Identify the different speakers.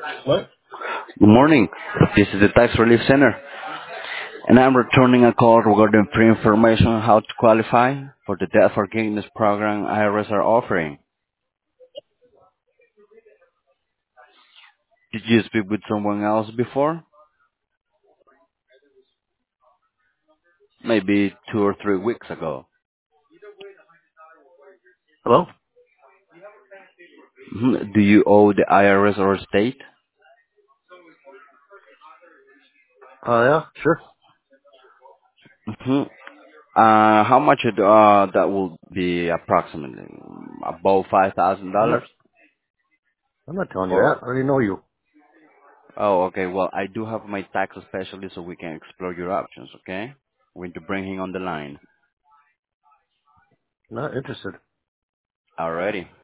Speaker 1: What?
Speaker 2: Good morning. This is the Tax Relief Center, and I'm returning a call regarding free information on how to qualify for the debt forgiveness program IRS are offering. Did you speak with someone else before? Maybe 2 or 3 weeks ago.
Speaker 1: Hello?
Speaker 2: Do you owe the IRS or state?
Speaker 1: Yeah, sure.
Speaker 2: Mhm. How much that will be approximately? About
Speaker 1: I'm
Speaker 2: $5,000?
Speaker 1: not, I'm not telling you that.
Speaker 2: Or
Speaker 1: I already know you.
Speaker 2: oh, okay. Well, I do have my tax specialist, so we can explore your options. Okay, we need to bring him on the line.
Speaker 1: Not interested.
Speaker 2: Alrighty.